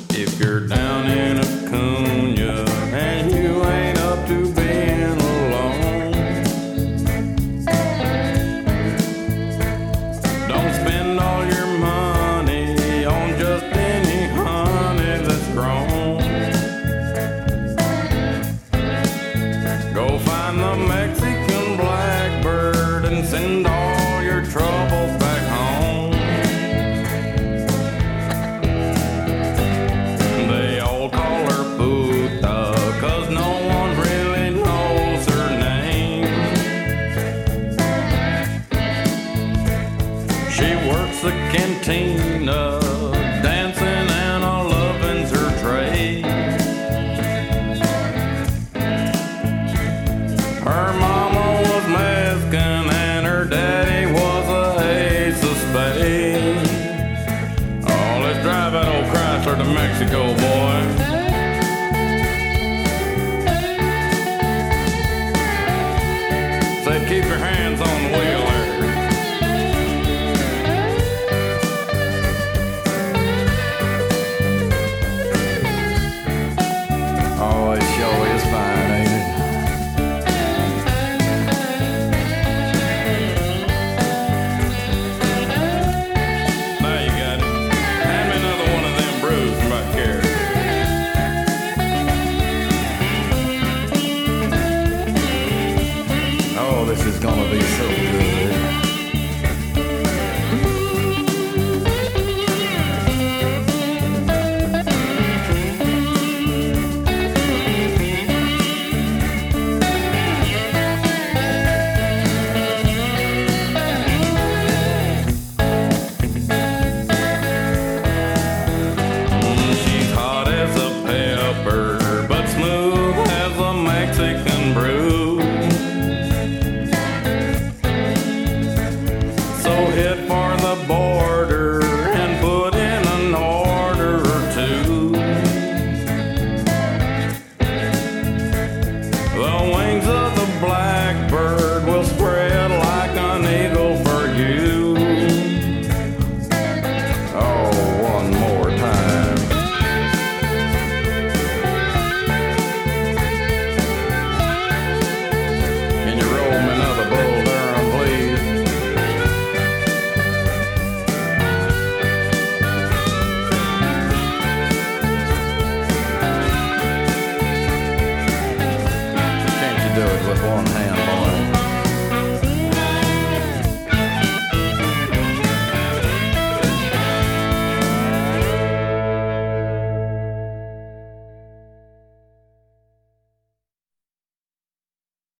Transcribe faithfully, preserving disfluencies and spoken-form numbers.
If you're down in Acuna and you ain't up to being alone, don't spend all your money on just any honey that's grown. Go find the Mexican blackbird and send all your troubles back home. They all call her Puta, cause no one really knows her name. She works the cantina, dancing and a lovin's her trade. Her mama was Mexican and her daddy was a ace of spades. Oh, let's drive that old Chrysler to Mexico, boy.